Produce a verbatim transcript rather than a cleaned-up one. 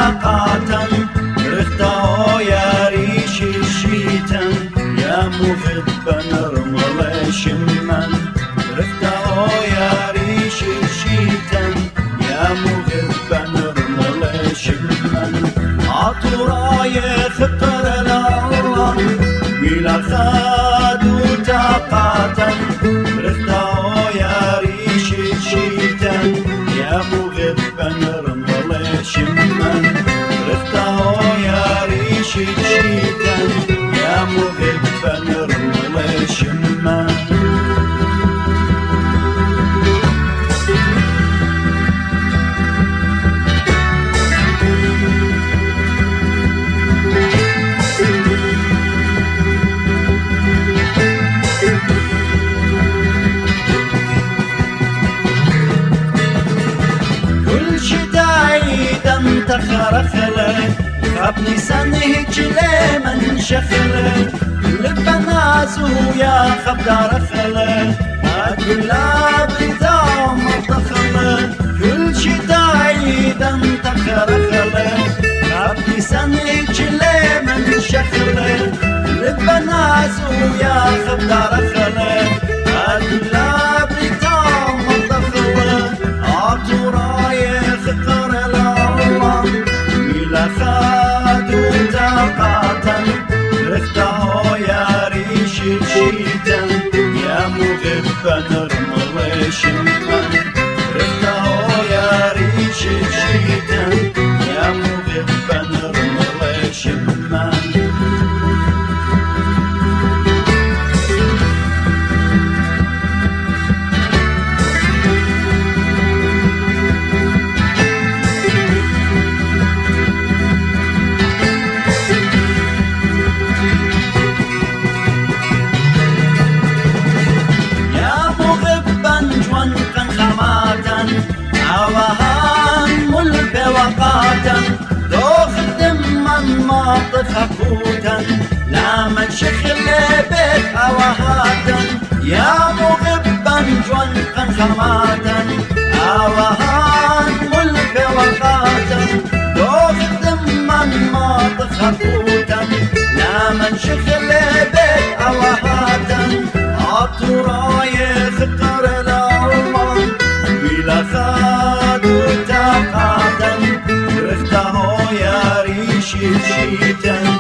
طاقة رخته يا ريش الشيتان يا مغبا نرمل شمان رخته يا ريش الشيتان يا مغبا نرمل شمان عطراي خطر الأرض بلا خادو طاقة رخته يا ريش الشيتان يا مغبا نرمل شمان رخته يا ريش الشيتان يا مغبا نرمل شمان تخرخله خبني سنه جلي من شخله لبنازو يا خبدار خله أقول لا بطعم الضخله كل شي دايدا تخرخله خبني سنه جلي من شخله لبنازو يا خبدار خله أقول لا بطعم الضخله عطراي خطر خادو طاقة رخته يا ريش الشيتان يا مغبا نرمل شمان رخته يا ريش الشيتان يا مغبا نرمل شمان عوهان ملب وقاتا دوخ من ماطف حقوتا لا من شخل بيت عوهاتا يا مغبا جوانقا خماتا عوهان ملب وقاتا دوخ من ماطف حقوتا لا من شخل بيت عوهاتا عطراي خطر الأرض بلا خادو طاقة رخته يا ريش الشيتان